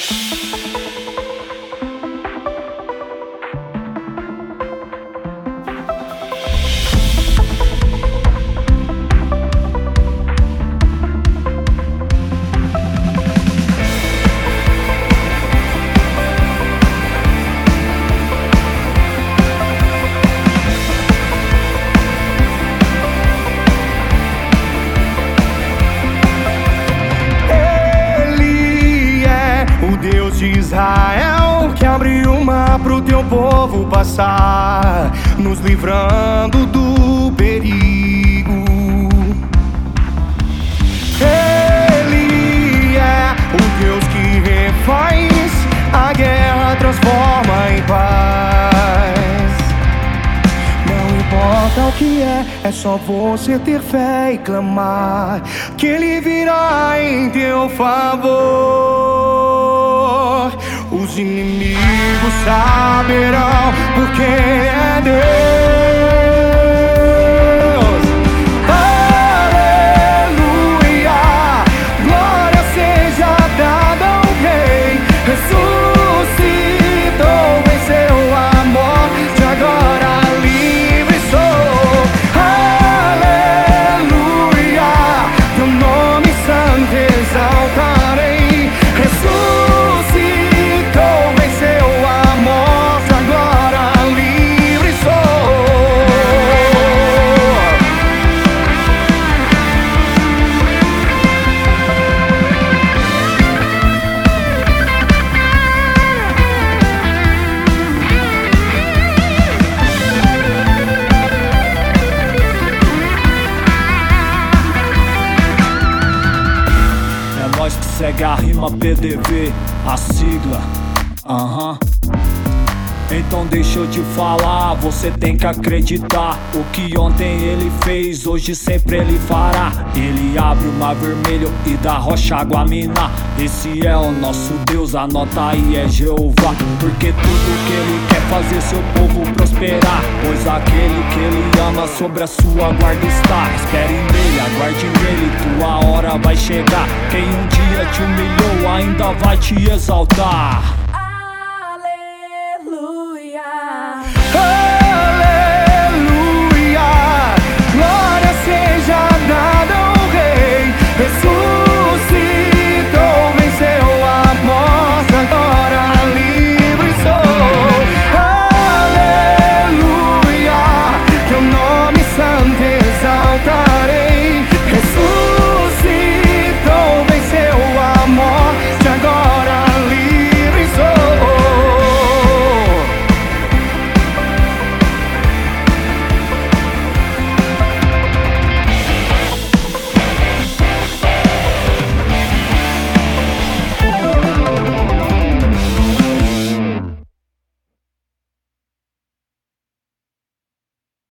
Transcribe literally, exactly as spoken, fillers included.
De Israel, que abriu o mar pro teu povo passar, nos livrando do perigo. Ele é o Deus que refaz a guerra, transforma em paz. Não importa o que é, é só você ter fé e clamar, que Ele virá em teu favor. Os inimigos saberão porque é Deus. Aleluia, glória seja dada ao Rei. Ressuscitou, venceu a morte, agora livre sou. Aleluia, teu nome santo exaltarei. Nós que segue a rima P D V, a sigla, aham uh-huh. Então deixa eu te falar, você tem que acreditar. O que ontem ele fez, hoje sempre ele fará. Ele abre o mar vermelho e da rocha água mina. Esse é o nosso Deus, anota aí, é Jeová. Porque tudo que ele quer fazer seu povo prosperar, pois aquele que ele ama sobre a sua guarda está. Espere nele, aguarde nele, tua hora vai chegar. Quem um dia te humilhou ainda vai te exaltar.